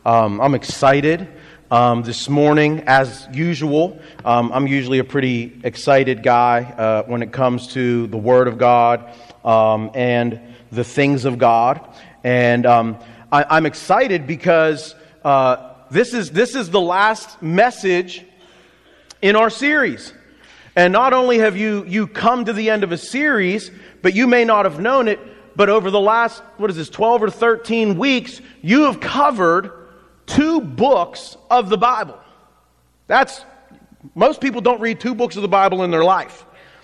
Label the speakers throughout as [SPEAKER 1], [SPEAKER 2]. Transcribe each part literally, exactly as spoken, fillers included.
[SPEAKER 1] Um, I'm excited um, this morning, as usual. Um, I'm usually a pretty excited guy uh, when it comes to the Word of God um, and the things of God. And um, I, I'm excited because uh, this is this is the last message in our series. And not only have you you come to the end of a series, but you may not have known it, but over the last, what is this, twelve or thirteen weeks, you have covered two books of the Bible. That's, most people don't read two books of the Bible in their life.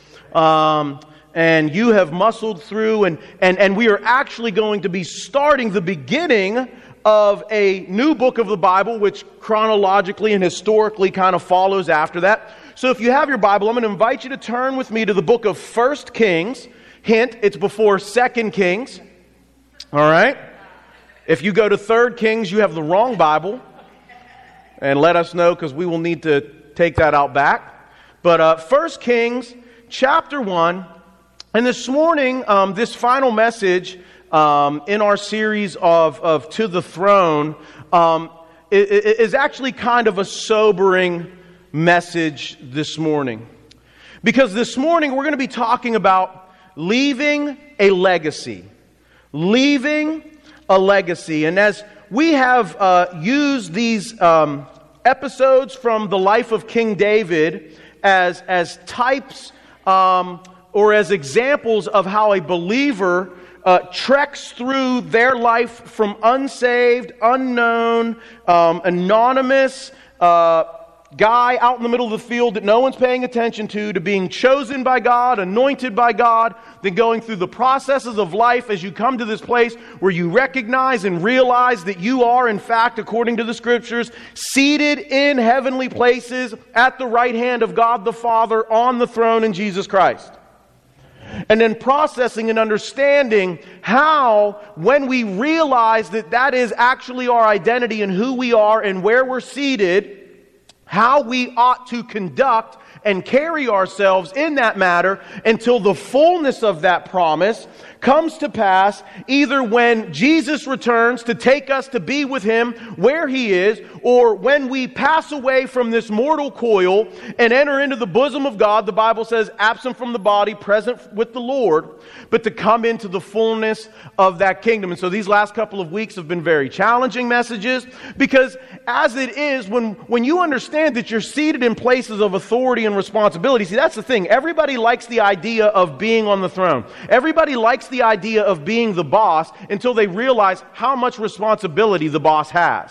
[SPEAKER 1] Um, and you have muscled through, and, and, and we are actually going to be starting the beginning of a new book of the Bible, which chronologically and historically kind of follows after that. So if you have your Bible, I'm going to invite you to turn with me to the book of First Kings. Hint, it's before Second Kings. All right? If you go to Third Kings, you have the wrong Bible. And let us know, because we will need to take that out back. But uh, First Kings, chapter one. And this morning, um, this final message um, in our series of, of To the Throne um, is actually kind of a sobering message this morning. Because this morning, we're going to be talking about leaving a legacy. Leaving a legacy. And as we have uh, used these um, episodes from the life of King David as, as types um, or as examples of how a believer uh, treks through their life from unsaved, unknown, um, anonymous, uh, guy out in the middle of the field that no one's paying attention to, to being chosen by God, anointed by God, then going through the processes of life as you come to this place where you recognize and realize that you are, in fact, according to the Scriptures, seated in heavenly places at the right hand of God the Father on the throne in Jesus Christ. And then processing and understanding how, when we realize that that is actually our identity and who we are and where we're seated, how we ought to conduct and carry ourselves in that matter until the fullness of that promise comes to pass, either when Jesus returns to take us to be with Him where He is, or when we pass away from this mortal coil and enter into the bosom of God. The Bible says, absent from the body, present with the Lord, but to come into the fullness of that kingdom. And so these last couple of weeks have been very challenging messages, because as it is, when, when you understand that you're seated in places of authority and responsibility, see, that's the thing. Everybody likes the idea of being on the throne. Everybody likes the idea of being the boss until they realize how much responsibility the boss has.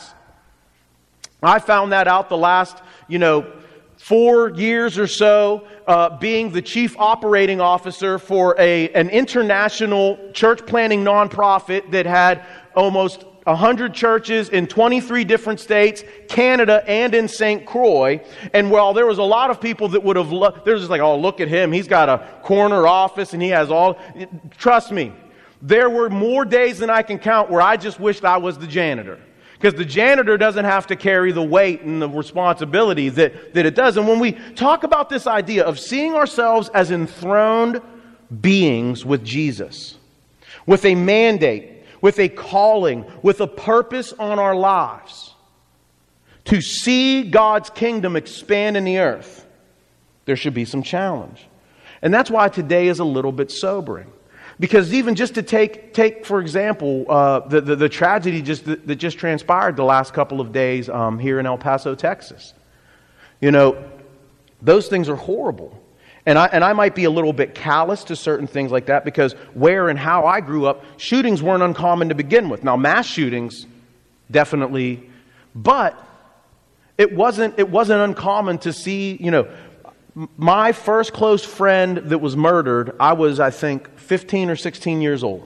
[SPEAKER 1] I found that out the last, you know, four years or so, uh, being the chief operating officer for a an international church planting nonprofit that had almost one hundred churches in twenty-three different states, Canada, and in Saint Croix. And while there was a lot of people that would have, lo- they're just like, oh, look at him. He's got a corner office and he has all, trust me, there were more days than I can count where I just wished I was the janitor. Because the janitor doesn't have to carry the weight and the responsibility that, that it does. And when we talk about this idea of seeing ourselves as enthroned beings with Jesus, with a mandate, with a calling, with a purpose on our lives, to see God's kingdom expand in the earth, there should be some challenge. And that's why today is a little bit sobering. Because even just to take, take for example, uh, the, the, the tragedy just that, that just transpired the last couple of days um, here in El Paso, Texas. You know, those things are horrible. And I, and I might be a little bit callous to certain things like that, because where and how I grew up, shootings weren't uncommon to begin with. Now, mass shootings, definitely, but it wasn't, it wasn't uncommon to see, you know, my first close friend that was murdered, I was, I think, fifteen or sixteen years old.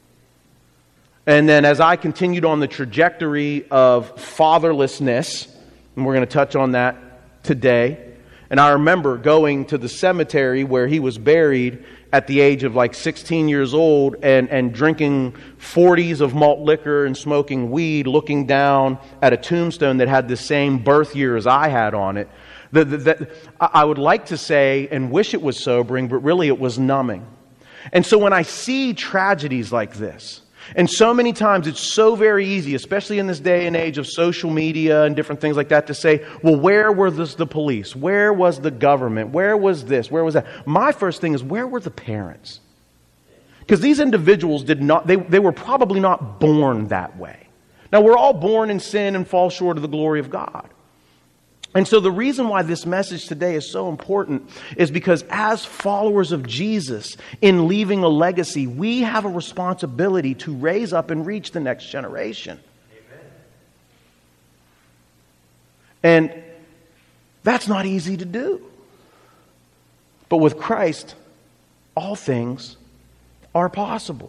[SPEAKER 1] And then as I continued on the trajectory of fatherlessness, and we're going to touch on that today, and I remember going to the cemetery where he was buried at the age of like sixteen years old and, and drinking forties of malt liquor and smoking weed, looking down at a tombstone that had the same birth year as I had on it. The, the, the, I would like to say and wish it was sobering, but really it was numbing. And so when I see tragedies like this, And so many times it's so very easy, especially in this day and age of social media and different things like that, to say, well, where were this, the police? Where was the government? Where was this? Where was that? My first thing is, where were the parents? Because these individuals did not, they, they were probably not born that way. Now, we're all born in sin and fall short of the glory of God. And so the reason why this message today is so important is because as followers of Jesus, in leaving a legacy, we have a responsibility to raise up and reach the next generation. Amen. And that's not easy to do. But with Christ, all things are possible.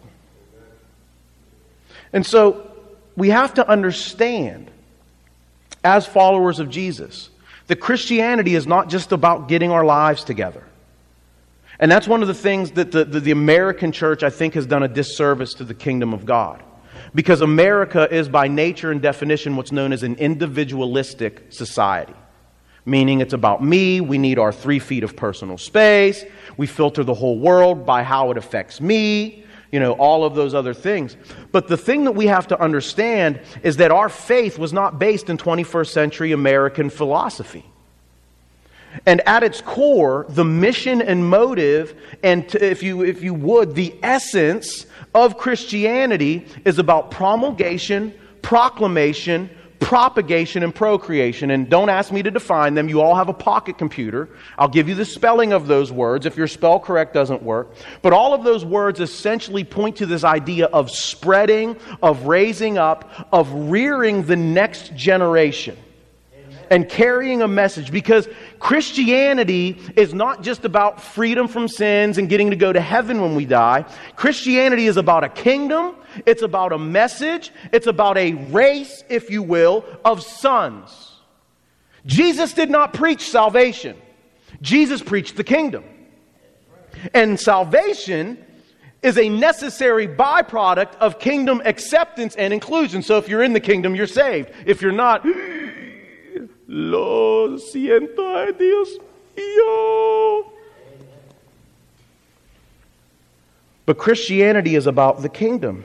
[SPEAKER 1] And so we have to understand, as followers of Jesus, that Christianity is not just about getting our lives together. And that's one of the things that the, the, the American church, I think, has done a disservice to the kingdom of God. Because America is by nature and definition what's known as an individualistic society. Meaning it's about me, we need our three feet of personal space, we filter the whole world by how it affects me, you know, all of those other things. But the thing that we have to understand is that our faith was not based in twenty-first century American philosophy. And at its core, the mission and motive, and to, if you if you would, the essence of Christianity is about promulgation, proclamation, propagation, and procreation. And don't ask me to define them. You all have a pocket computer. I'll give you the spelling of those words if your spell correct doesn't work. But all of those words essentially point to this idea of spreading, of raising up, of rearing the next generation. And carrying a message, because Christianity is not just about freedom from sins and getting to go to heaven when we die. Christianity is about a kingdom, it's about a message, it's about a race, if you will, of sons. Jesus did not preach salvation. Jesus preached the kingdom. And salvation is a necessary byproduct of kingdom acceptance and inclusion. So if you're in the kingdom, you're saved. If you're not, lo siento, ay Dios mío. But Christianity is about the kingdom.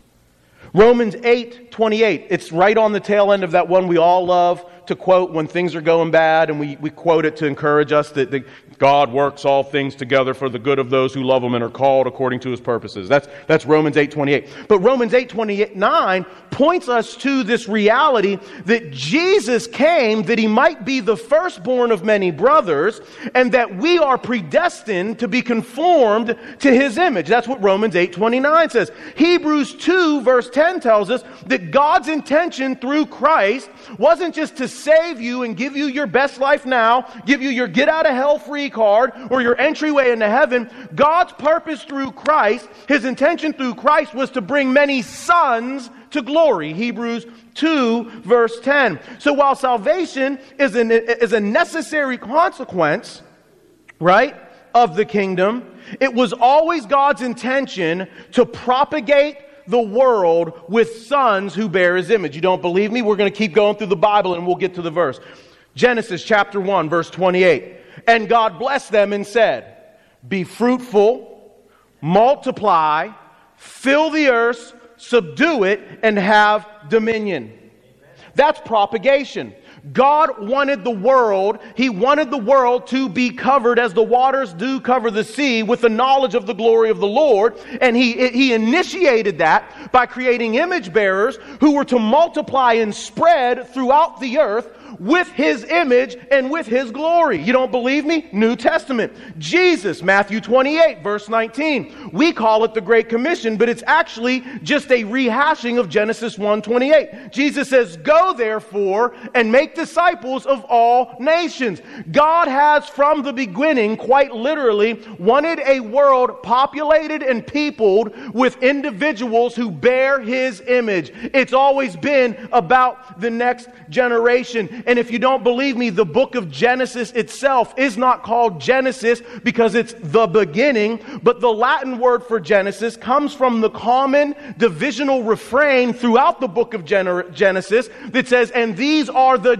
[SPEAKER 1] Romans eight twenty-eight. It's right on the tail end of that one we all love to quote when things are going bad, and we, we quote it to encourage us that, that God works all things together for the good of those who love Him and are called according to His purposes. That's, that's Romans eight twenty-eight. But Romans eight twenty-nine points us to this reality that Jesus came that He might be the firstborn of many brothers, and that we are predestined to be conformed to His image. That's what Romans eight twenty-nine says. Hebrews two verse ten tells us that God's intention through Christ wasn't just to save you and give you your best life now, give you your get out of hell free card or your entryway into heaven. God's purpose through Christ, His intention through Christ, was to bring many sons to glory. Hebrews two verse ten. So while salvation is, an, is a necessary consequence, right, of the kingdom, it was always God's intention to propagate the world with sons who bear His image. You don't believe me? We're going to keep going through the Bible and we'll get to the verse. Genesis chapter one verse twenty-eight. And God blessed them and said, be fruitful, multiply, fill the earth, subdue it, and have dominion. That's propagation. God wanted the world, He wanted the world to be covered as the waters do cover the sea with the knowledge of the glory of the Lord. And He, He initiated that by creating image bearers who were to multiply and spread throughout the earth with His image and with His glory. You don't believe me? New Testament. Jesus, Matthew twenty-eight, verse nineteen. We call it the Great Commission, but it's actually just a rehashing of Genesis one twenty-eight. Jesus says, go therefore and make disciples of all nations. God has from the beginning, quite literally, wanted a world populated and peopled with individuals who bear His image. It's always been about the next generation. And if you don't believe me, the book of Genesis itself is not called Genesis because it's the beginning, but the Latin word for Genesis comes from the common divisional refrain throughout the book of Gen- Genesis that says, and these are the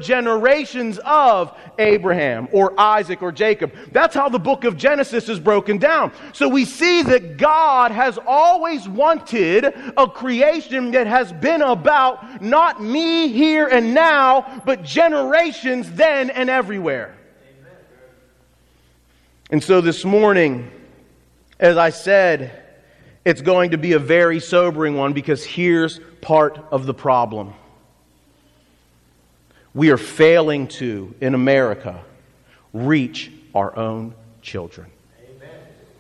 [SPEAKER 1] generations of Abraham or Isaac or Jacob. That's how the book of Genesis is broken down. So we see that God has always wanted a creation that has been about not me here and now, but generations then and everywhere. Amen. And so this morning, as I said, it's going to be a very sobering one, because here's part of the problem. We are failing to, in America, reach our own children. Amen.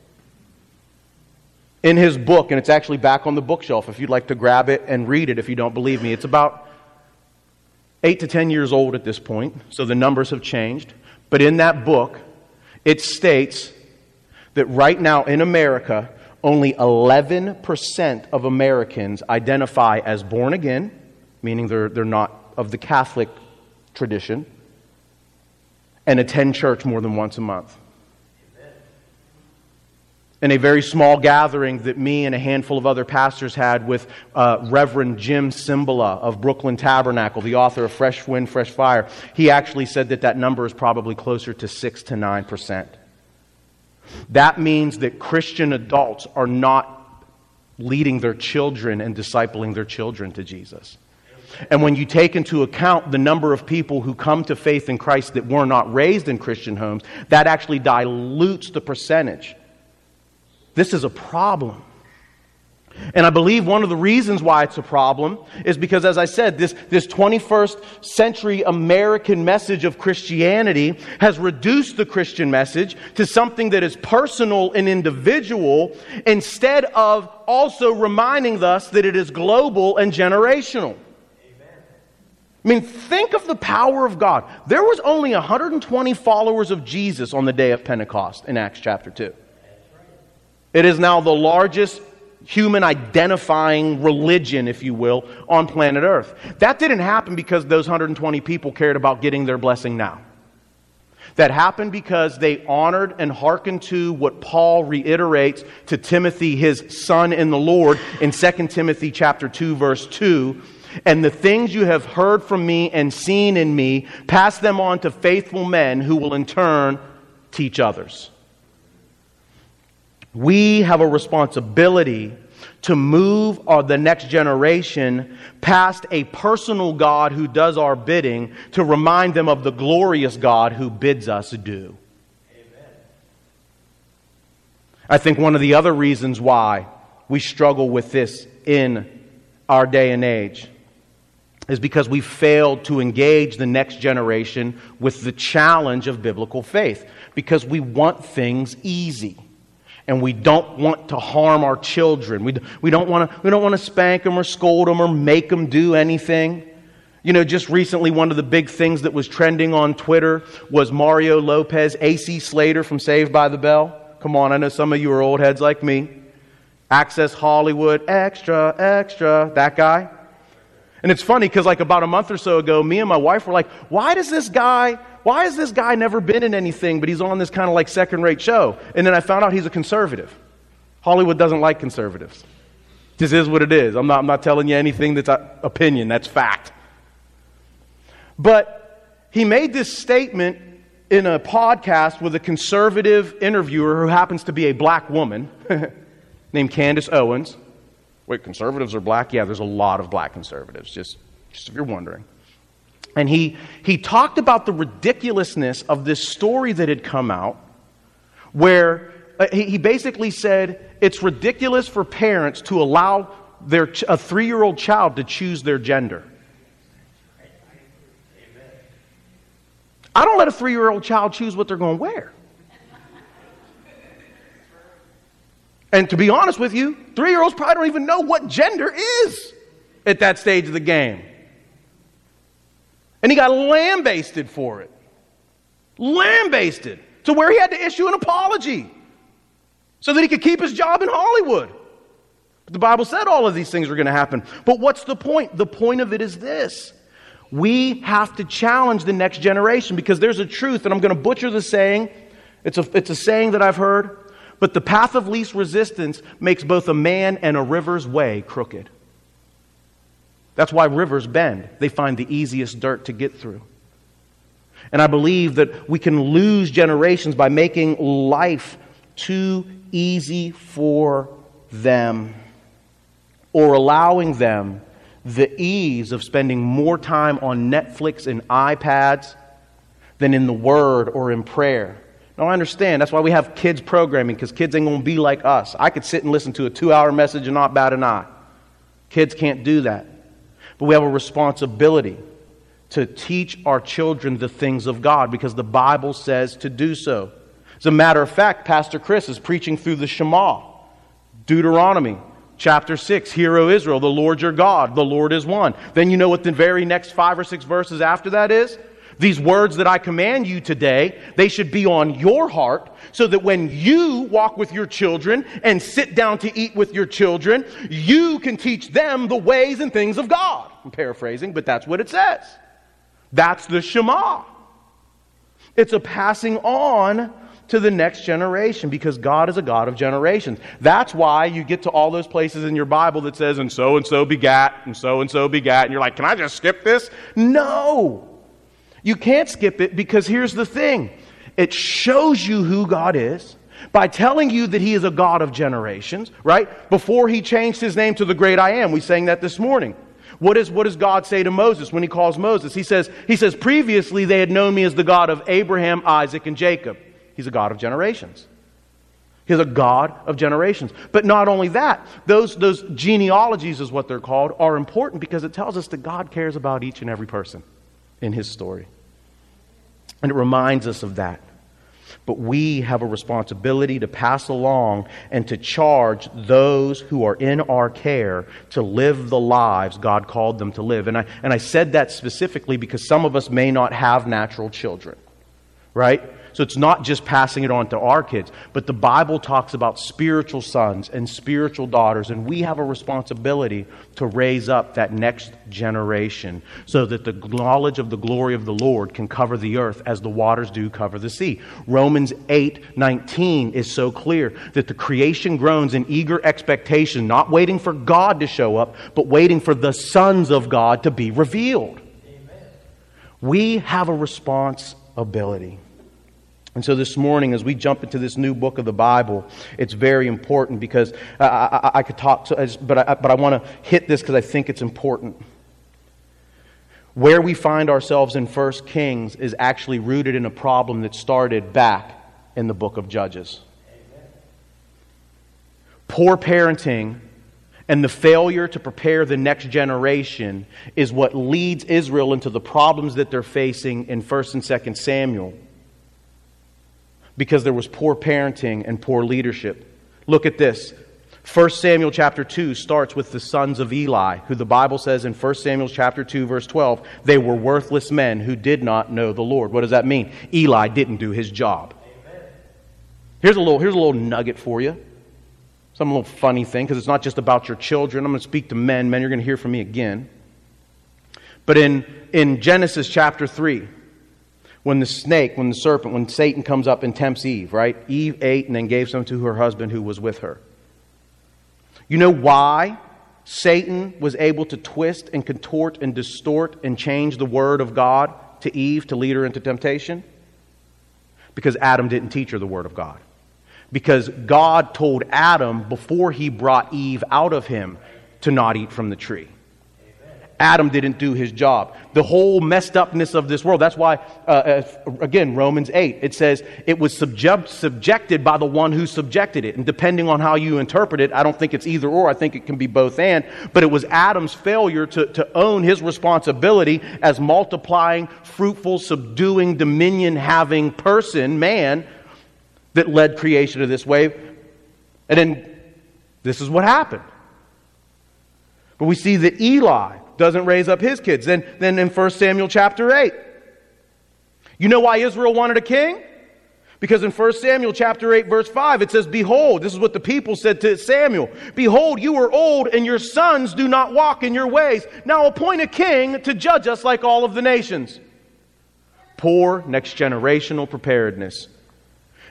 [SPEAKER 1] In his book, and it's actually back on the bookshelf if you'd like to grab it and read it if you don't believe me. It's about eight to ten years old at this point, so the numbers have changed. But in that book, it states that right now in America, only eleven percent of Americans identify as born again, meaning they're, they're not of the Catholic tradition, and attend church more than once a month. Amen. In a very small gathering that me and a handful of other pastors had with uh, Reverend Jim Cymbala of Brooklyn Tabernacle, the author of Fresh Wind, Fresh Fire, he actually said that that number is probably closer to six to nine percent. That means that Christian adults are not leading their children and discipling their children to Jesus. And when you take into account the number of people who come to faith in Christ that were not raised in Christian homes, that actually dilutes the percentage. This is a problem. And I believe one of the reasons why it's a problem is because, as I said, this, this twenty-first century American message of Christianity has reduced the Christian message to something that is personal and individual, instead of also reminding us that it is global and generational. I mean, think of the power of God. There was only one hundred twenty followers of Jesus on the day of Pentecost in Acts chapter two. It is now the largest human identifying religion, if you will, on planet Earth. That didn't happen because those one hundred twenty people cared about getting their blessing now. That happened because they honored and hearkened to what Paul reiterates to Timothy, his son in the Lord, in Second Timothy chapter two, verse two. And the things you have heard from me and seen in me, pass them on to faithful men who will in turn teach others. We have a responsibility to move our, the next generation past a personal God who does our bidding, to remind them of the glorious God who bids us do. Amen. I think one of the other reasons why we struggle with this in our day and age is because we failed to engage the next generation with the challenge of biblical faith, because we want things easy. And we don't want to harm our children. We, we don't want to we don't want to spank them or scold them or make them do anything. You know, just recently, one of the big things that was trending on Twitter was Mario Lopez, A C Slater from Saved by the Bell. Come on, I know some of you are old heads like me. Access Hollywood, extra, extra, that guy. And it's funny because like about a month or so ago, me and my wife were like, why does this guy... Why has this guy never been in anything, but he's on this kind of like second-rate show? And then I found out he's a conservative. Hollywood doesn't like conservatives. This is what it is. I'm not, I'm not telling you anything that's opinion. That's fact. But he made this statement in a podcast with a conservative interviewer who happens to be a black woman named Candace Owens. Wait, conservatives are black? Yeah, there's a lot of black conservatives, just, just if you're wondering. And he, he talked about the ridiculousness of this story that had come out, where uh, he, he basically said it's ridiculous for parents to allow their ch- a three-year-old child to choose their gender. I don't let a three-year-old child choose what they're going to wear. And to be honest with you, three-year-olds probably don't even know what gender is at that stage of the game. And he got lambasted for it. Lambasted. To where he had to issue an apology so that he could keep his job in Hollywood. But the Bible said all of these things were going to happen. But what's the point? The point of it is this. We have to challenge the next generation, because there's a truth, and I'm going to butcher the saying. It's a, it's a saying that I've heard. But the path of least resistance makes both a man and a river's way crooked. That's why rivers bend. They find the easiest dirt to get through. And I believe that we can lose generations by making life too easy for them, or allowing them the ease of spending more time on Netflix and iPads than in the Word or in prayer. Now, I understand. That's why we have kids programming, because kids ain't going to be like us. I could sit and listen to a two-hour message and not bat an eye. Kids can't do that. But we have a responsibility to teach our children the things of God, because the Bible says to do so. As a matter of fact, Pastor Chris is preaching through the Shema, Deuteronomy chapter six. Hear, O Israel, the Lord your God, the Lord is one. Then you know what the very next five or six verses after that is? These words that I command you today, they should be on your heart, so that when you walk with your children and sit down to eat with your children, you can teach them the ways and things of God. I'm paraphrasing, but that's what it says. That's the Shema. It's a passing on to the next generation, because God is a God of generations. That's why you get to all those places in your Bible that says, and so-and-so begat, and so-and-so begat, and you're like, can I just skip this? No! You can't skip it, because here's the thing. It shows you who God is by telling you that He is a God of generations, right? Before He changed His name to the Great I Am. We sang that this morning. What, is, what does God say to Moses when He calls Moses? He says, he says, previously they had known me as the God of Abraham, Isaac, and Jacob. He's a God of generations. He's a God of generations. But not only that, those, those genealogies is what they're called, are important because it tells us that God cares about each and every person in His story. And it reminds us of that. But we have a responsibility to pass along and to charge those who are in our care to live the lives God called them to live. And I, and I said that specifically because some of us may not have natural children, right? So it's not just passing it on to our kids, but the Bible talks about spiritual sons and spiritual daughters, and we have a responsibility to raise up that next generation so that the knowledge of the glory of the Lord can cover the earth as the waters do cover the sea. Romans eight nineteen is so clear that the creation groans in eager expectation, not waiting for God to show up, but waiting for the sons of God to be revealed. Amen. We have a responsibility. And so this morning, as we jump into this new book of the Bible, it's very important because I, I, I could talk, so I just, but I, but I want to hit this because I think it's important. Where we find ourselves in First Kings is actually rooted in a problem that started back in the book of Judges. Amen. Poor parenting and the failure to prepare the next generation is what leads Israel into the problems that they're facing in First and Second Samuel. Because there was poor parenting and poor leadership. Look at this. First Samuel chapter two starts with the sons of Eli, who the Bible says in First Samuel chapter two verse twelve, they were worthless men who did not know the Lord. What does that mean? Eli didn't do his job. Amen. Here's a little, here's a little nugget for you. Some little funny thing, because it's not just about your children. I'm going to speak to men. Men, you're going to hear from me again. But in, in Genesis chapter three, when the snake, when the serpent, when Satan comes up and tempts Eve, right? Eve ate and then gave some to her husband who was with her. You know why Satan was able to twist and contort and distort and change the word of God to Eve to lead her into temptation? Because Adam didn't teach her the word of God. Because God told Adam before He brought Eve out of him to not eat from the tree. Adam didn't do his job. The whole messed upness of this world. That's why, uh, again, Romans eight, it says it was subject, subjected by the one who subjected it. And depending on how you interpret it, I don't think it's either or. I think it can be both and. But it was Adam's failure to, to own his responsibility as multiplying, fruitful, subduing, dominion-having person, man, that led creation to this way. And then this is what happened. But we see that Eli doesn't raise up his kids. Then, then in First Samuel chapter eight. You know why Israel wanted a king? Because in First Samuel chapter eight verse five it says, behold, this is what the people said to Samuel. Behold, you are old and your sons do not walk in your ways. Now appoint a king to judge us like all of the nations. Poor next generational preparedness.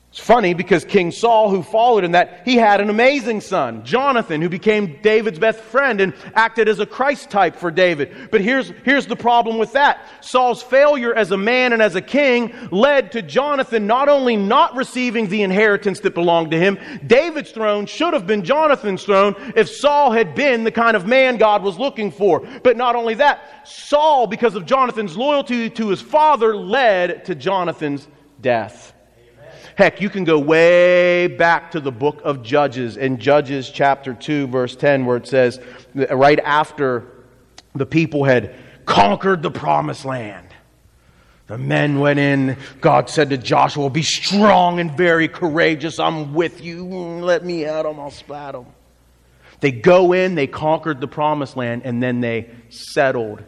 [SPEAKER 1] It's funny because King Saul, who followed him, that he had an amazing son, Jonathan, who became David's best friend and acted as a Christ type for David. But here's, here's the problem with that. Saul's failure as a man and as a king led to Jonathan not only not receiving the inheritance that belonged to him, David's throne should have been Jonathan's throne if Saul had been the kind of man God was looking for. But not only that, Saul, because of Jonathan's loyalty to his father, led to Jonathan's death. Heck, you can go way back to the book of Judges, in Judges chapter two, verse ten, where it says, right after the people had conquered the promised land, the men went in, God said to Joshua, be strong and very courageous, I'm with you, let me at them, I'll spat them. They go in, they conquered the promised land, and then they settled.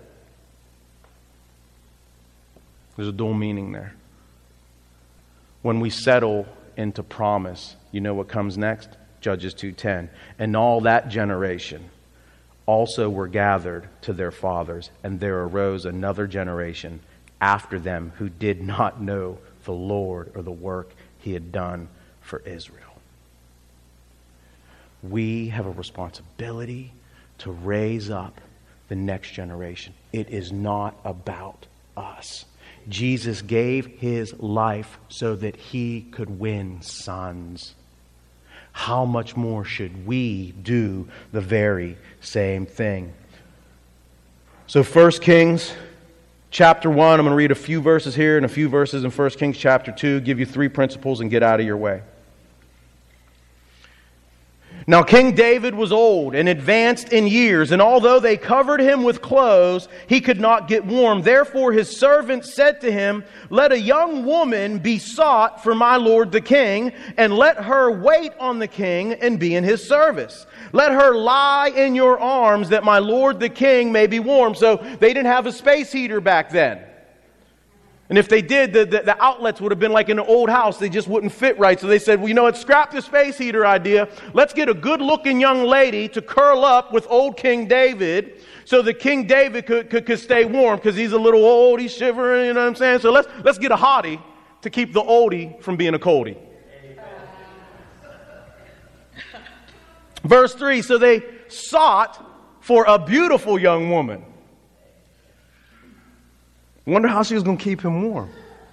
[SPEAKER 1] There's a dual meaning there. When we settle into promise, you know what comes next? Judges two ten. And all that generation also were gathered to their fathers, and there arose another generation after them who did not know the Lord or the work He had done for Israel. We have a responsibility to raise up the next generation. It is not about us. Jesus gave His life so that He could win sons. How much more should we do the very same thing? So First Kings chapter one, I'm going to read a few verses here and a few verses in First Kings chapter two, give you three principles and get out of your way. Now King David was old and advanced in years, and although they covered him with clothes, he could not get warm. Therefore his servants said to him, let a young woman be sought for my lord the king, and let her wait on the king and be in his service. Let her lie in your arms that my lord the king may be warm. So they didn't have a space heater back then. And if they did, the, the, the outlets would have been like in an old house. They just wouldn't fit right. So they said, well, you know what, scrap the space heater idea. Let's get a good-looking young lady to curl up with old King David so that King David could, could, could stay warm because he's a little old, he's shivering, you know what I'm saying? So let's, let's get a hottie to keep the oldie from being a coldie. Verse three, so they sought for a beautiful young woman. Wonder how she was going to keep him warm.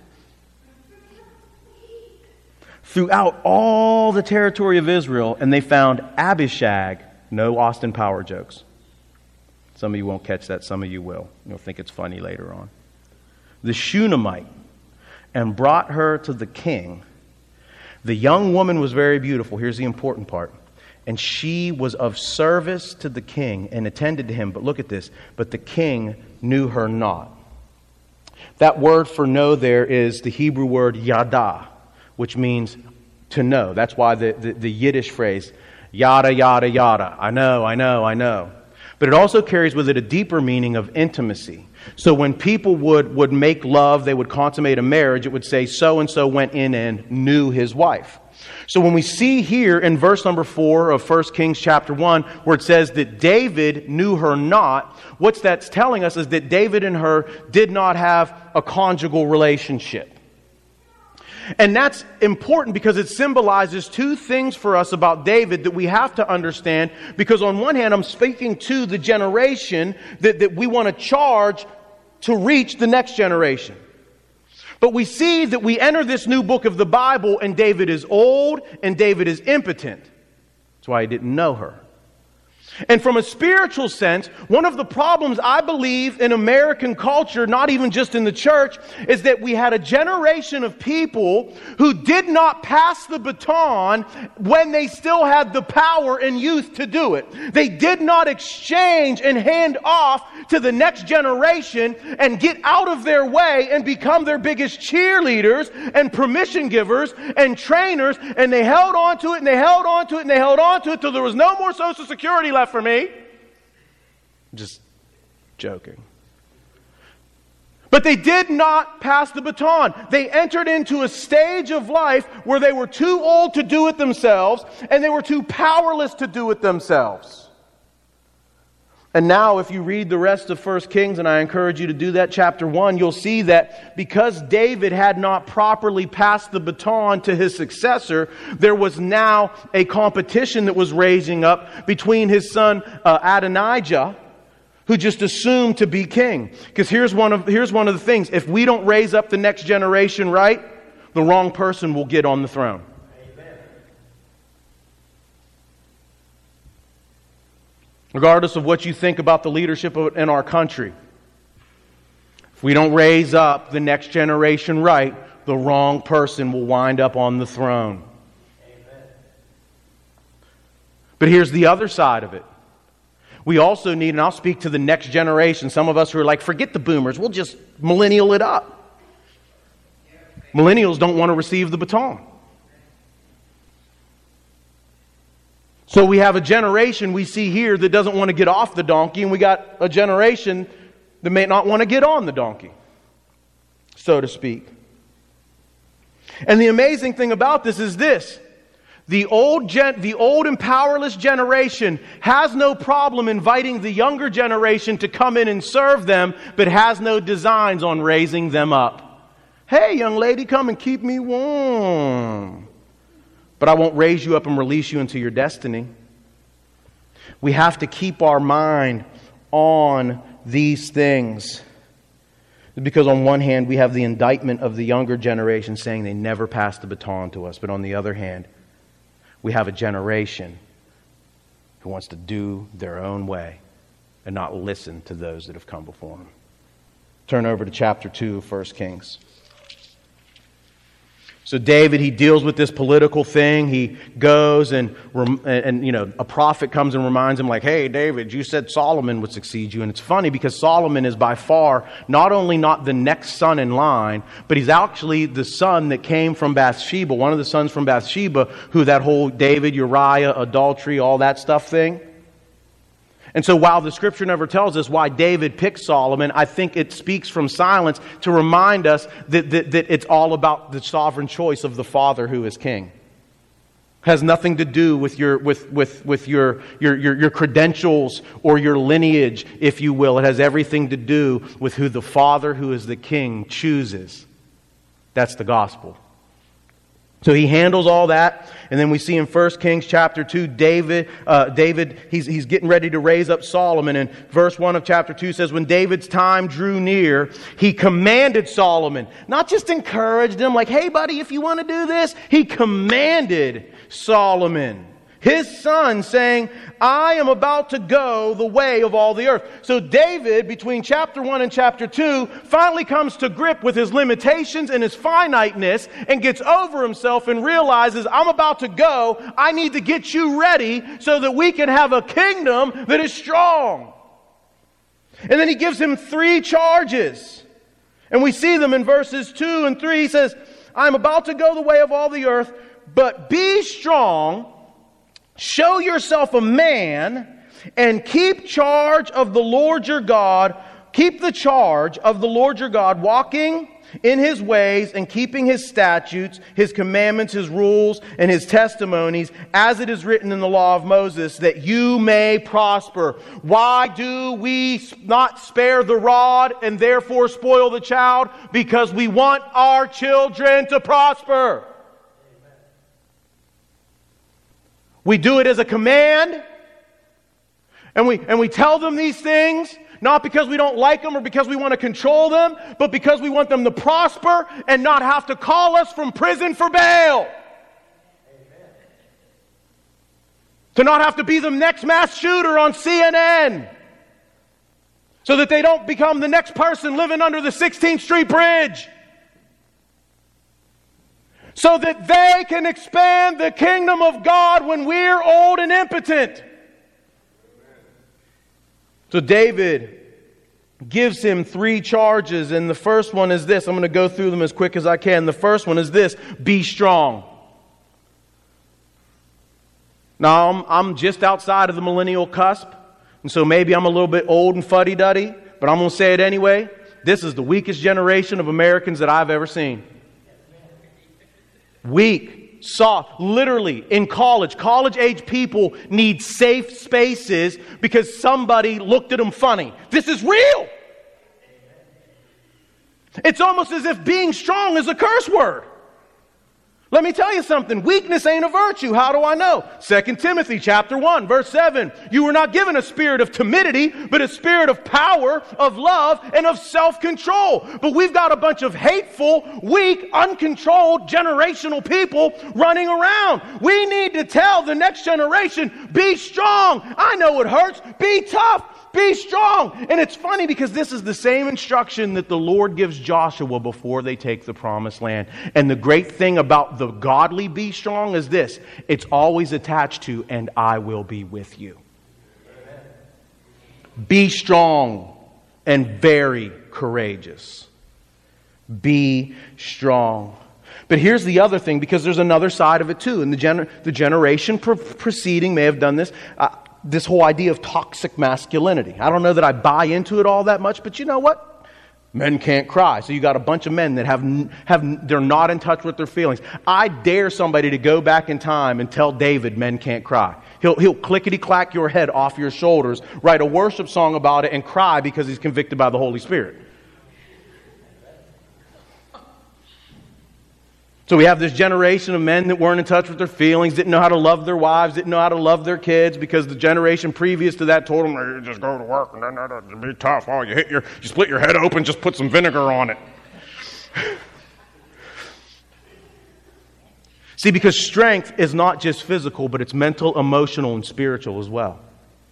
[SPEAKER 1] Throughout all the territory of Israel, and they found Abishag. No Austin Power jokes. Some of you won't catch that, some of you will. You'll think it's funny later on. The Shunammite, and brought her to the king. The young woman was very beautiful. Here's the important part. And she was of service to the king and attended to him. But look at this. But the king knew her not. That word for know there is the Hebrew word yada, which means to know. That's why the, the, the Yiddish phrase, yada, yada, yada. I know, I know, I know. But it also carries with it a deeper meaning of intimacy. So when people would, would make love, they would consummate a marriage, it would say so-and-so went in and knew his wife. So when we see here in verse number four of First Kings chapter one, where it says that David knew her not, what that's telling us is that David and her did not have a conjugal relationship. And that's important because it symbolizes two things for us about David that we have to understand. Because on one hand, I'm speaking to the generation that, that we want to charge to reach the next generation. But we see that we enter this new book of the Bible and David is old and David is impotent. That's why he didn't know her. And from a spiritual sense, one of the problems I believe in American culture, not even just in the church, is that we had a generation of people who did not pass the baton when they still had the power and youth to do it. They did not exchange and hand off to the next generation and get out of their way and become their biggest cheerleaders and permission givers and trainers. And they held on to it and they held on to it and they held on to it till there was no more Social Security left for me. Just joking. But they did not pass the baton. They entered into a stage of life where they were too old to do it themselves and they were too powerless to do it themselves. And now if you read the rest of First Kings, and I encourage you to do that, chapter one, you'll see that because David had not properly passed the baton to his successor, there was now a competition that was raising up between his son uh, Adonijah, who just assumed to be king. Because here's one of here's one of the things. If we don't raise up the next generation right, the wrong person will get on the throne. Regardless of what you think about the leadership in our country, if we don't raise up the next generation right, the wrong person will wind up on the throne. Amen. But here's the other side of it. We also need, and I'll speak to the next generation, some of us who are like, forget the boomers, we'll just millennial it up. Millennials don't want to receive the baton. So we have a generation we see here that doesn't want to get off the donkey, and we got a generation that may not want to get on the donkey, so to speak. And the amazing thing about this is this. The old, gen- the old and powerless generation has no problem inviting the younger generation to come in and serve them, but has no designs on raising them up. Hey, young lady, come and keep me warm. But I won't raise you up and release you into your destiny. We have to keep our mind on these things. Because on one hand, we have the indictment of the younger generation saying they never passed the baton to us. But on the other hand, we have a generation who wants to do their own way and not listen to those that have come before them. Turn over to chapter two of First Kings. So David, he deals with this political thing. He goes and, and, and, you know, a prophet comes and reminds him like, hey, David, you said Solomon would succeed you. And it's funny because Solomon is by far not only not the next son in line, but he's actually the son that came from Bathsheba, one of the sons from Bathsheba, who that whole David, Uriah, adultery, all that stuff thing. And so while the Scripture never tells us why David picked Solomon, I think it speaks from silence to remind us that, that, that it's all about the sovereign choice of the Father who is King. It has nothing to do with your with with with your, your your your credentials or your lineage, if you will. It has everything to do with who the Father who is the King chooses. That's the gospel. So he handles all that, and then we see in First Kings chapter two, David, uh, David, he's he's getting ready to raise up Solomon. And verse one of chapter two says, when David's time drew near, he commanded Solomon, not just encouraged him, like, hey buddy, if you want to do this, he commanded Solomon, his son, saying, I am about to go the way of all the earth. So David, between chapter one and chapter two, finally comes to grip with his limitations and his finiteness and gets over himself and realizes, I'm about to go. I need to get you ready so that we can have a kingdom that is strong. And then he gives him three charges. And we see them in verses two and three. He says, I'm about to go the way of all the earth, but be strong. Show yourself a man and keep charge of the Lord your God. Keep the charge of the Lord your God, walking in His ways and keeping His statutes, His commandments, His rules, and His testimonies, as it is written in the law of Moses, that you may prosper. Why do we not spare the rod and therefore spoil the child? Because we want our children to prosper. We do it as a command, and we and we tell them these things, not because we don't like them or because we want to control them, but because we want them to prosper and not have to call us from prison for bail. Amen. To not have to be the next mass shooter on C N N. So that they don't become the next person living under the sixteenth Street Bridge. So that they can expand the kingdom of God when we're old and impotent. So David gives him three charges, and the first one is this. I'm going to go through them as quick as I can. The first one is this: be strong. Now, I'm, I'm just outside of the millennial cusp, and so maybe I'm a little bit old and fuddy-duddy, but I'm going to say it anyway. This is the weakest generation of Americans that I've ever seen. Weak. soft. Literally, in college, college-age people need safe spaces because somebody looked at them funny. This is real. It's almost as if being strong is a curse word. Let me tell you something. Weakness ain't a virtue. How do I know? Second Timothy chapter one, verse seven. You were not given a spirit of timidity, but a spirit of power, of love, and of self-control. But we've got a bunch of hateful, weak, uncontrolled, generational people running around. We need to tell the next generation, be strong. I know it hurts. Be tough. Be strong. And it's funny because this is the same instruction that the Lord gives Joshua before they take the promised land. And the great thing about the godly be strong is this. It's always attached to, and I will be with you. Amen. Be strong and very courageous. Be strong. But here's the other thing, because there's another side of it too. And the, gener- the generation pre- preceding may have done this. Uh, This whole idea of toxic masculinity. I don't know that I buy into it all that much, but you know what? Men can't cry. So you got a bunch of men that have have they're not in touch with their feelings. I dare somebody to go back in time and tell David men can't cry. He'll he'll clickety-clack your head off your shoulders, write a worship song about it, and cry because he's convicted by the Holy Spirit. So we have this generation of men that weren't in touch with their feelings, didn't know how to love their wives, didn't know how to love their kids, because the generation previous to that told them, hey, just go to work and then be tough. Oh, you hit your, you split your head open, just put some vinegar on it. See, because strength is not just physical, but it's mental, emotional, and spiritual as well.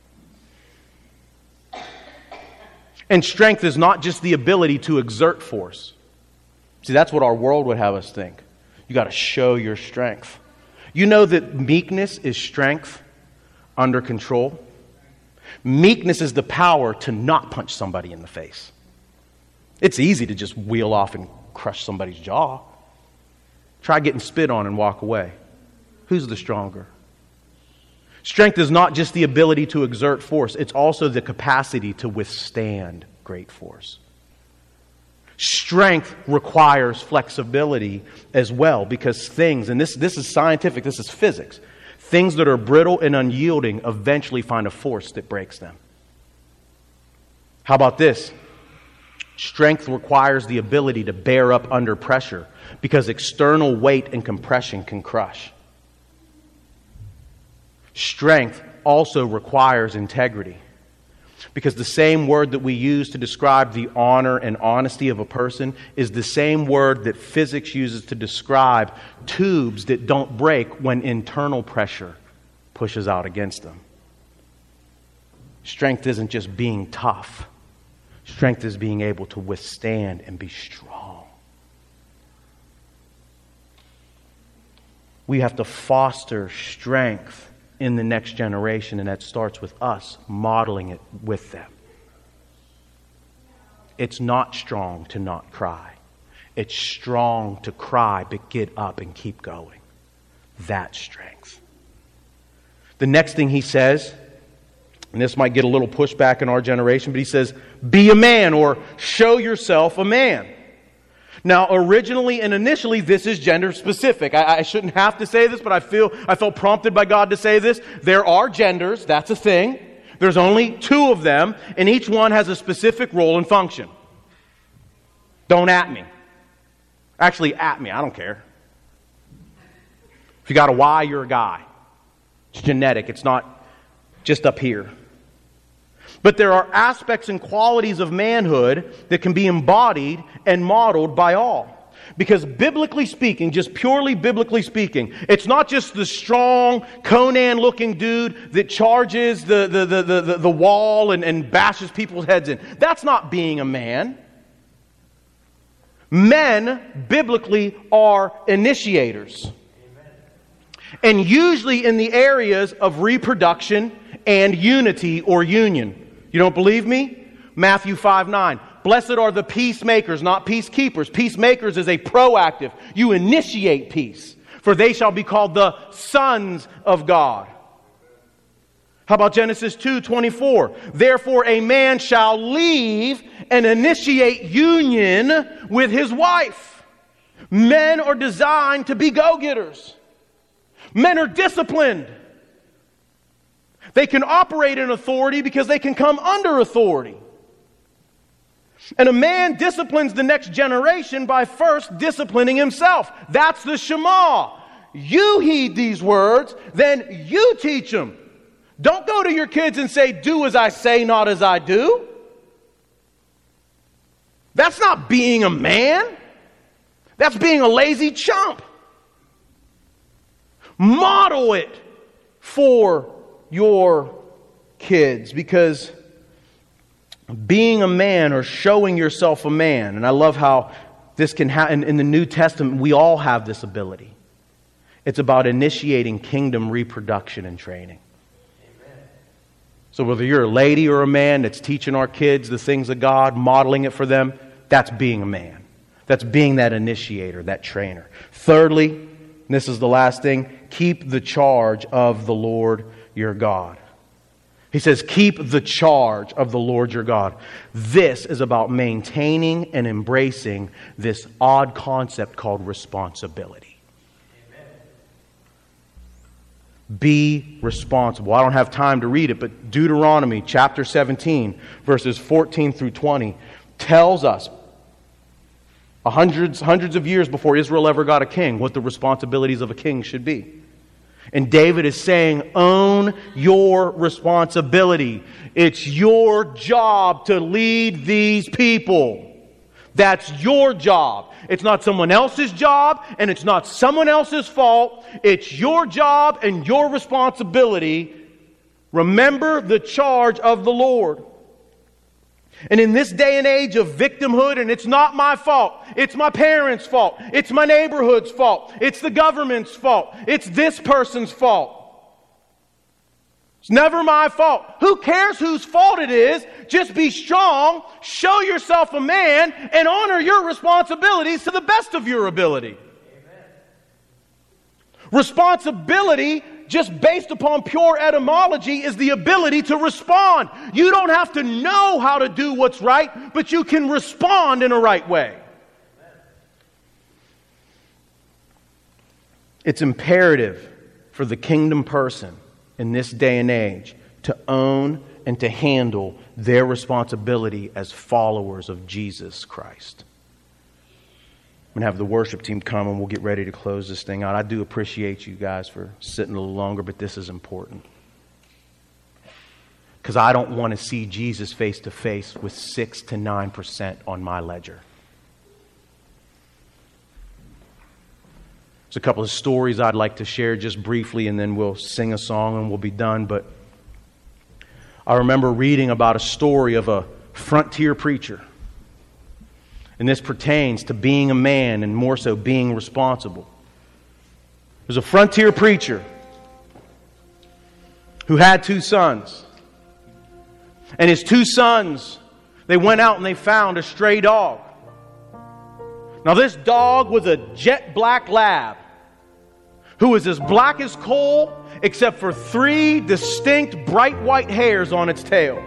[SPEAKER 1] And strength is not just the ability to exert force. See, that's what our world would have us think. You got to show your strength. You know that meekness is strength under control. Meekness is the power to not punch somebody in the face. It's easy to just wheel off and crush somebody's jaw. Try getting spit on and walk away. Who's the stronger? Strength is not just the ability to exert force. It's also the capacity to withstand great force. Strength requires flexibility as well, because things, and this, this is scientific, this is physics, things that are brittle and unyielding eventually find a force that breaks them. How about this? Strength requires the ability to bear up under pressure, because external weight and compression can crush. Strength also requires integrity. Because the same word that we use to describe the honor and honesty of a person is the same word that physics uses to describe tubes that don't break when internal pressure pushes out against them. Strength isn't just being tough. Strength is being able to withstand and be strong. We have to foster strength in the next generation, and that starts with us modeling it with them. It's not strong to not cry. It's strong to cry, but get up and keep going. That's strength. The next thing he says, and this might get a little pushback in our generation, but he says, be a man, or show yourself a man. Now, originally and initially, this is gender specific. I, I shouldn't have to say this, but I feel I felt prompted by God to say this. There are genders. That's a thing. There's only two of them, and each one has a specific role and function. Don't at me. Actually, at me. I don't care. If you got a Y, you're a guy. It's genetic. It's not just up here. But there are aspects and qualities of manhood that can be embodied and modeled by all. Because biblically speaking, just purely biblically speaking, it's not just the strong Conan-looking dude that charges the, the, the, the, the wall and, and bashes people's heads in. That's not being a man. Men, biblically, are initiators. Amen. And usually in the areas of reproduction and unity or union. You don't believe me? Matthew five nine. Blessed are the peacemakers, not peacekeepers. Peacemakers is a proactive. You initiate peace. For they shall be called the sons of God. How about Genesis two twenty-four? Therefore a man shall leave and initiate union with his wife. Men are designed to be go-getters. Men are disciplined. They can operate in authority because they can come under authority. And a man disciplines the next generation by first disciplining himself. That's the Shema. You heed these words, then you teach them. Don't go to your kids and say, do as I say, not as I do. That's not being a man. That's being a lazy chump. Model it for your kids, because being a man or showing yourself a man, and I love how this can happen in the New Testament, we all have this ability. It's about initiating kingdom reproduction and training. Amen. So whether you're a lady or a man that's teaching our kids the things of God, modeling it for them, that's being a man. That's being that initiator, that trainer. Thirdly, and this is the last thing, keep the charge of the Lord your God. He says, keep the charge of the Lord your God. This is about maintaining and embracing this odd concept called responsibility. Amen. Be responsible. I don't have time to read it, but Deuteronomy chapter seventeen, verses fourteen through twenty, tells us hundreds, hundreds of years before Israel ever got a king, what the responsibilities of a king should be. And David is saying, own your responsibility. It's your job to lead these people. That's your job. It's not someone else's job, and it's not someone else's fault. It's your job and your responsibility. Remember the charge of the Lord. And in this day and age of victimhood, and it's not my fault, it's my parents' fault, it's my neighborhood's fault, it's the government's fault, it's this person's fault. It's never my fault. Who cares whose fault it is? Just be strong, show yourself a man, and honor your responsibilities to the best of your ability. Amen. Responsibility, just based upon pure etymology, is the ability to respond. You don't have to know how to do what's right, but you can respond in a right way. It's imperative for the kingdom person in this day and age to own and to handle their responsibility as followers of Jesus Christ. I'm going to have the worship team come and we'll get ready to close this thing out. I do appreciate you guys for sitting a little longer, but this is important. Because I don't want to see Jesus face to face with six to nine percent on my ledger. There's a couple of stories I'd like to share just briefly, and then we'll sing a song and we'll be done. But I remember reading about a story of a frontier preacher. And this pertains to being a man and more so being responsible. There's a frontier preacher who had two sons. And his two sons, they went out and they found a stray dog. Now this dog was a jet black lab who was as black as coal except for three distinct bright white hairs on its tail.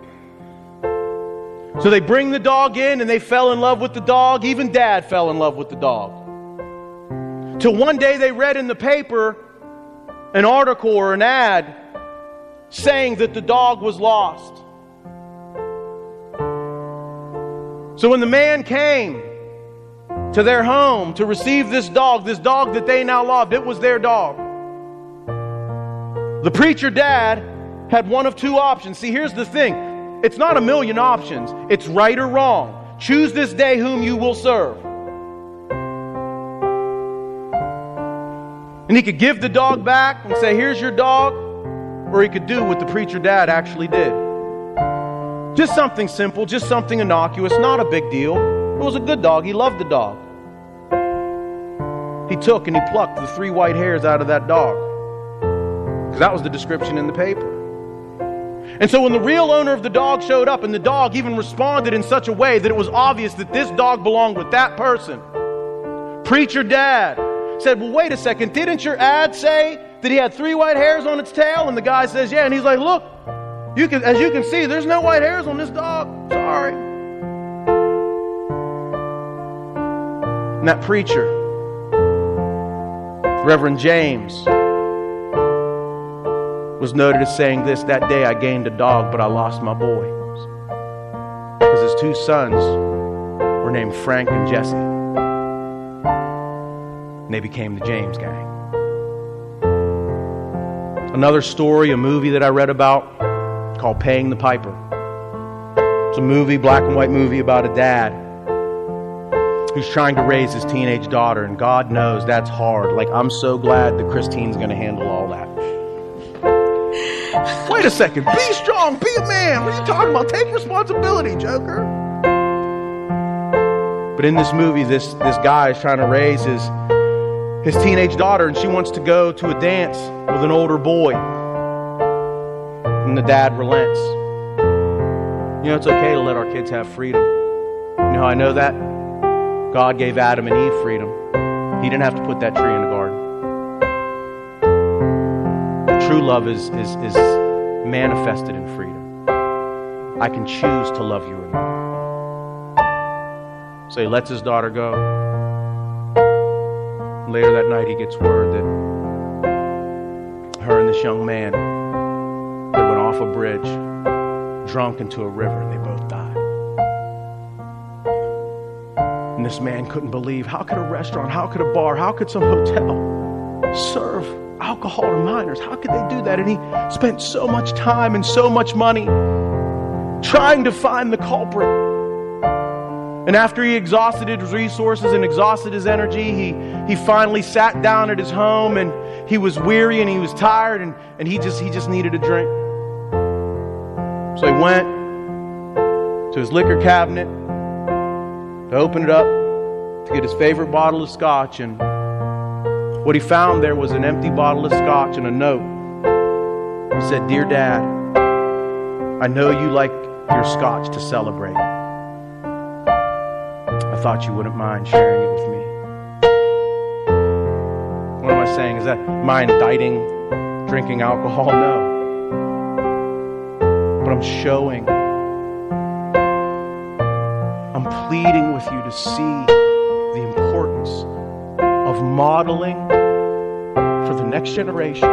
[SPEAKER 1] So they bring the dog in and they fell in love with the dog. Even Dad fell in love with the dog. Till one day they read in the paper an article or an ad saying that the dog was lost. So when the man came to their home to receive this dog, this dog that they now loved, it was their dog. The preacher dad had one of two options. See, here's the thing. It's not a million options. It's right or wrong. Choose this day whom you will serve. And he could give the dog back and say, here's your dog. Or he could do what the preacher dad actually did. Just something simple, just something innocuous, not a big deal. It was a good dog. He loved the dog. He took and he plucked the three white hairs out of that dog. Because that was the description in the paper. And so when the real owner of the dog showed up, and the dog even responded in such a way that it was obvious that this dog belonged with that person, preacher dad said, well, wait a second, didn't your ad say that he had three white hairs on its tail? And the guy says, yeah. And he's like, look, you can, as you can see, there's no white hairs on this dog. Sorry. And that preacher, Reverend James, was noted as saying this: that day I gained a dog, but I lost my boy. Because his two sons were named Frank and Jesse. And they became the James Gang. Another story, a movie that I read about called Paying the Piper. It's a movie, black and white movie about a dad who's trying to raise his teenage daughter, and God knows that's hard. Like, I'm so glad that Christine's going to handle all that. Wait a second. Be strong. Be a man. What are you talking about? Take responsibility, Joker. But in this movie, this, this guy is trying to raise his, his teenage daughter, and she wants to go to a dance with an older boy. And the dad relents. You know, it's okay to let our kids have freedom. You know how I know that? God gave Adam and Eve freedom. He didn't have to put that tree in the garden. True love is, is, is manifested in freedom. I can choose to love you or not. So he lets his daughter go. Later that night he gets word that her and this young man, they went off a bridge, drunk into a river, and they both died. And this man couldn't believe, how could a restaurant, how could a bar, how could some hotel serve alcohol to minors? How could they do that? And he spent so much time and so much money trying to find the culprit. And after he exhausted his resources and exhausted his energy, he, he finally sat down at his home, and he was weary and he was tired, and, and he just he just needed a drink. So he went to his liquor cabinet to open it up to get his favorite bottle of scotch, and what he found there was an empty bottle of scotch and a note. He said, "Dear Dad, I know you like your scotch to celebrate. I thought you wouldn't mind sharing it with me." What am I saying? Is that, am I indicting drinking alcohol? No. But I'm showing, I'm pleading with you to see the importance of modeling for the next generation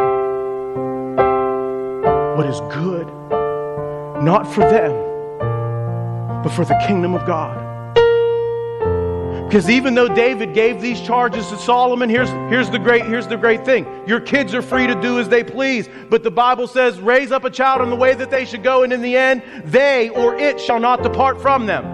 [SPEAKER 1] what is good, not for them, but for the kingdom of God. Because even though David gave these charges to Solomon, here's, here's, the great, here's the great thing. Your kids are free to do as they please. But the Bible says, raise up a child in the way that they should go, and in the end, they or it shall not depart from them.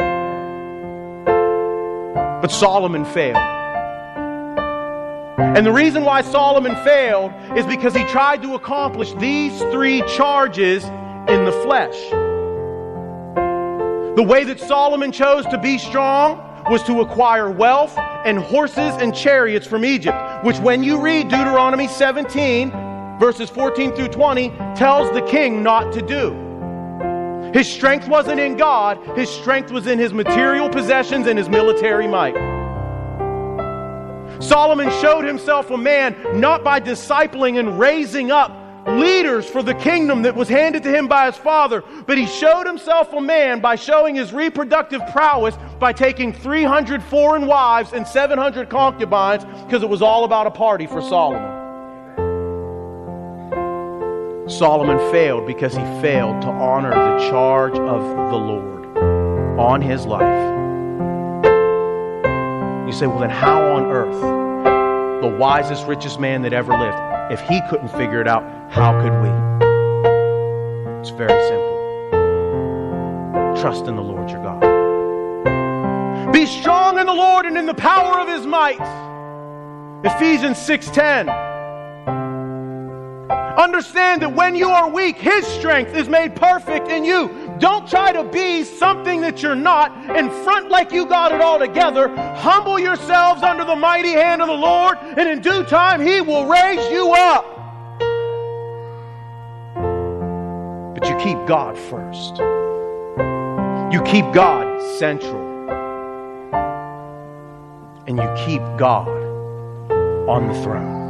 [SPEAKER 1] But Solomon failed. And the reason why Solomon failed is because he tried to accomplish these three charges in the flesh. The way that Solomon chose to be strong was to acquire wealth and horses and chariots from Egypt, which when you read Deuteronomy seventeen, verses fourteen through twenty, tells the king not to do. His strength wasn't in God, his strength was in his material possessions and his military might. Solomon showed himself a man not by discipling and raising up leaders for the kingdom that was handed to him by his father, but he showed himself a man by showing his reproductive prowess by taking three hundred foreign wives and seven hundred concubines, because it was all about a party for Solomon. Solomon failed because he failed to honor the charge of the Lord on his life. You say, well, then how on earth, the wisest, richest man that ever lived, if he couldn't figure it out, how could we? It's very simple. Trust in the Lord your God. Be strong in the Lord and in the power of his might. Ephesians six ten. Understand that when you are weak, his strength is made perfect in you. Don't try to be something that you're not and front like you got it all together. Humble yourselves under the mighty hand of the Lord, and in due time he will raise you up. But you keep God first. You keep God central. And you keep God on the throne.